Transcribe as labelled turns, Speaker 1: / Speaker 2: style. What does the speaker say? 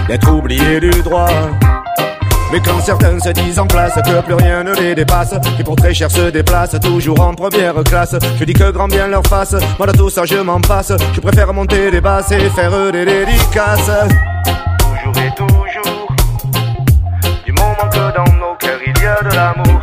Speaker 1: d'être oubliés du droit. Mais quand certains se disent en place que plus rien ne les dépasse, qui pour très cher se déplacent toujours en première classe, je dis que grand bien leur fasse, moi de tout ça je m'en passe. Je préfère monter des basses et faire des dédicaces. Toujours et toujours, du moment que dans nos cœurs il y a de l'amour,